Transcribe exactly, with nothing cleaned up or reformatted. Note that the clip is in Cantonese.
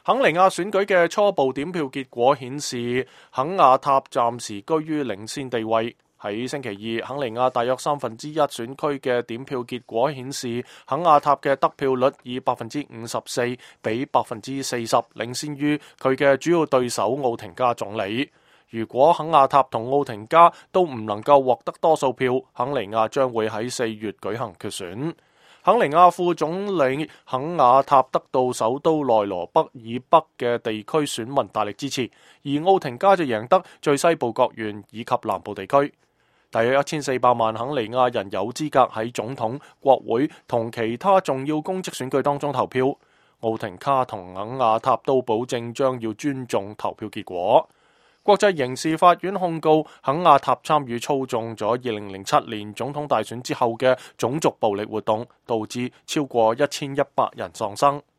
肯尼亞選舉嘅初步點票結果顯示，肯亞塔暫時居於領先地位。喺星期二，肯尼亞大約三分之一選區嘅點票結果顯示，肯亞塔嘅得票率以百分之五十四比百分之四十領先於佢嘅主要對手奧廷加總理。如果肯亞塔同奧廷加都唔能夠獲得多數票，肯尼亞將會喺四月舉行決選。肯尼亞副總理肯亞塔得到首都內羅畢以北嘅地區選民大力支持，而奧廷加就贏得最西部各縣以及南部地區。大約一千四百萬肯尼亞人有資格喺總統、國會同其他重要公職選舉當中投票。奧廷加同肯亞塔都保證將要尊重投票結果。國際刑事法院控告肯亞塔參與操縱咗二零零七年總統大選之後嘅種族暴力活動，導致超過一千一百人喪生。